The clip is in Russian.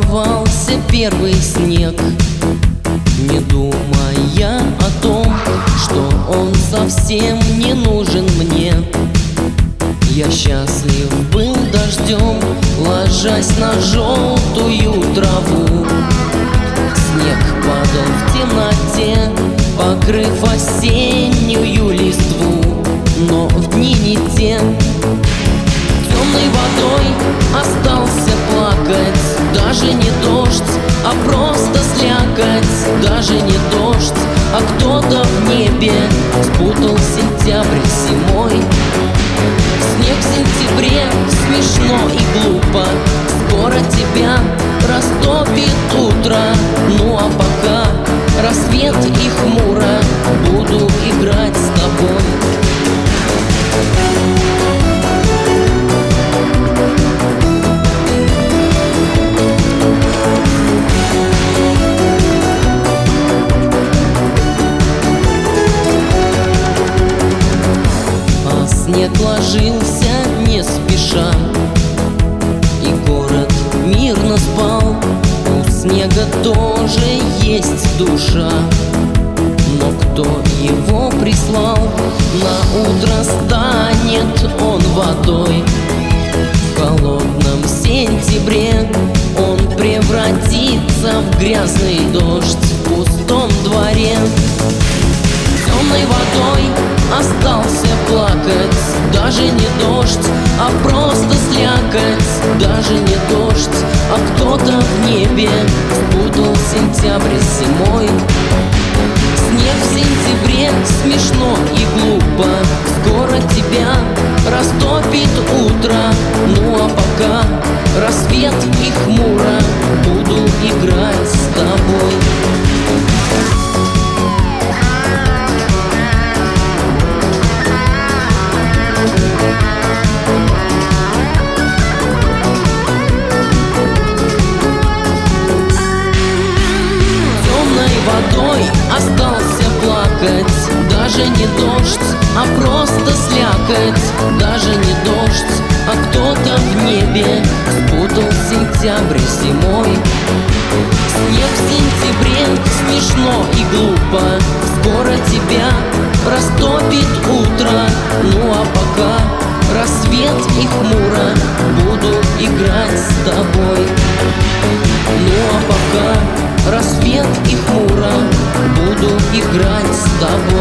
сорвался первый снег, не думая о том, что он совсем не нужен мне. Я счастлив был дождем, ложась на желтую траву. Снег падал в темноте, покрыв осеннюю листву. Но в дни не те темной водой остался плакать. Даже не дождь, а просто слякоть. Даже не дождь, а кто-то в небе спутал сентябрь с зимой. Снег в сентябре смешно и глупо, скоро тебя растопит утро. Ну а пока рассвет и хмуро, буду играть с тобой. Снег ложился не спеша, и город мирно спал. У снега тоже есть душа, но кто его прислал? На утро станет он водой. В холодном сентябре он превратится в грязный дождь в пустом дворе. Темной водой остался плакать. Даже не дождь, а просто слякоть. Даже не дождь, а кто-то в небе спутал сентябрь с зимой. Снег в сентябре смешно и глупо, скоро тебя растопит утро. Ну а пока рассвет и хмуро, буду играть с тобой. Водой остался плакать. Даже не дождь, а просто слякоть. Даже не дождь, а кто-то в небе спутал сентябрь с зимой. Снег в сентябре смешно и глупо, скоро тебя растопит утро. Ну а пока рассвет и хмуро, буду играть с тобой. Ну а пока рассвет и хмуро, буду играть с тобой.